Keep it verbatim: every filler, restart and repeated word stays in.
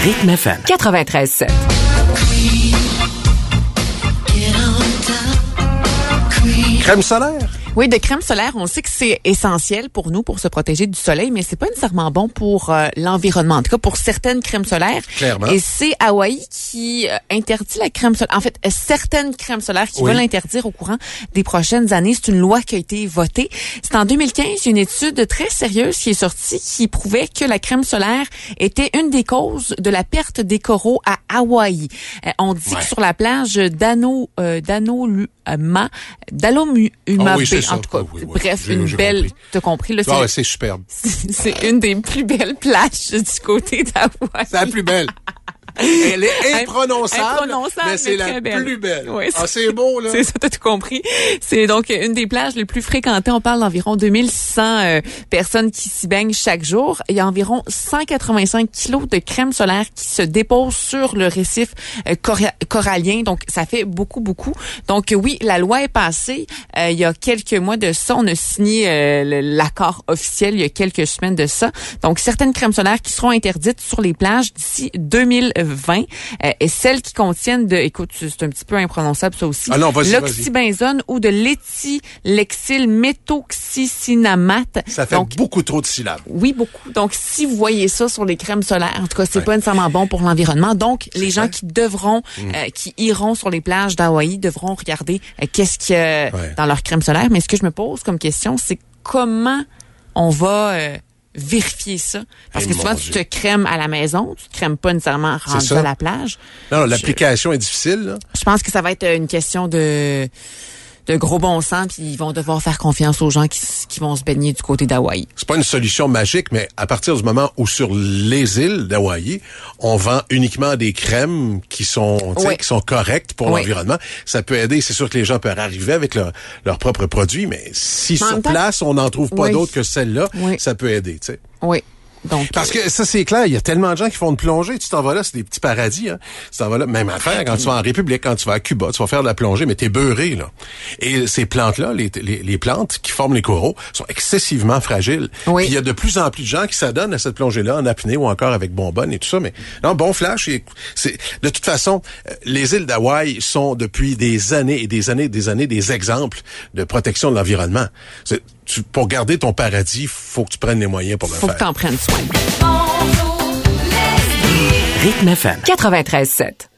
Rythme F M quatre-vingt-treize sept. Crème solaire? Oui, de crème solaire, on sait que c'est essentiel pour nous pour se protéger du soleil, mais c'est pas nécessairement bon pour euh, l'environnement. En tout cas, pour certaines crèmes solaires. Clairement. Et c'est Hawaï qui euh, interdit la crème solaire. En fait, euh, certaines crèmes solaires qui Oui. veulent l'interdire au courant des prochaines années. C'est une loi qui a été votée. C'est en deux mille quinze, il y a une étude très sérieuse qui est sortie qui prouvait que la crème solaire était une des causes de la perte des coraux à Hawaï. Euh, on dit Ouais. que sur la plage d'Ano, euh, d'Anoluma, d'Alomuma Ah oui, c'est Bay, ça. en tout cas, Oui, oui, oui. bref, J'ai- une j'ai belle, compris. t'as compris, là, Ah c'est, ouais, c'est superbe. c'est une des plus belles plages du côté d'Hawaï. C'est la plus belle. Elle est imprononçable, Imprononçable, mais c'est mais la très belle. plus belle. Oui, Ah, c'est beau, là. C'est ça, t'as tout compris. C'est donc une des plages les plus fréquentées. On parle d'environ deux mille six cents euh, personnes qui s'y baignent chaque jour. Il y a environ cent quatre-vingt-cinq kilos de crème solaire qui se déposent sur le récif euh, cora- corallien. Donc, ça fait beaucoup, beaucoup. Donc, euh, oui, la loi est passée. Euh, il y a quelques mois de ça, on a signé euh, le- l'accord officiel il y a quelques semaines de ça. Donc, certaines crèmes solaires qui seront interdites sur les plages d'ici deux mille vingt euh, et celles qui contiennent de, écoute, c'est un petit peu imprononçable ça aussi, Ah non, vas-y, vas-y. l'oxybenzone ou de l'éthylexylméthoxycinamate. Ça fait Donc, beaucoup trop de syllabes. oui, beaucoup. Donc, si vous voyez ça sur les crèmes solaires, en tout cas, c'est Ouais. pas nécessairement bon pour l'environnement. Donc, les gens ça. qui devront, Mm. euh, qui iront sur les plages d'Hawaï devront regarder euh, qu'est-ce qu'il y a Ouais. dans leur crème solaire. Mais ce que je me pose comme question, c'est comment on va euh, vérifier ça? Parce Eh, que souvent, mon tu Dieu. te crèmes à la maison, tu te crèmes pas nécessairement rendu ça. à la plage. Non, non, l'application est difficile, là. Je pense que ça va être une question de de gros bon sens, puis ils vont devoir faire confiance aux gens qui, s- qui vont se baigner du côté d'Hawaï. C'est pas une solution magique, mais à partir du moment où sur les îles d'Hawaï, on vend uniquement des crèmes qui sont, tu sais, Oui. qui sont correctes pour Oui. l'environnement, ça peut aider. C'est sûr que les gens peuvent arriver avec leur, leurs propres produits, mais si En sur même temps- place, on n'en trouve pas Oui. d'autres que celle-là, Oui. ça peut aider, tu sais. Oui. Donc, Parce que ça, c'est clair, il y a tellement de gens qui font de plongée. Tu t'en vas là, c'est des petits paradis. Hein. Tu t'en vas là, même affaire, quand tu vas en République, quand tu vas à Cuba, tu vas faire de la plongée, mais t'es beurré, là. Et ces plantes-là, les, les, les plantes qui forment les coraux, sont excessivement fragiles. Oui. Puis il y a de plus en plus de gens qui s'adonnent à cette plongée-là en apnée ou encore avec bonbonne et tout ça. Mais non, bon flash. Et, c'est, de toute façon, euh, les îles d'Hawaï sont depuis des années et des années et des années des exemples de protection de l'environnement. C'est, tu, pour garder ton paradis, faut que tu prennes les moyens pour le faut que faire. t'en prennes soin. Rythme F M quatre-vingt-treize sept.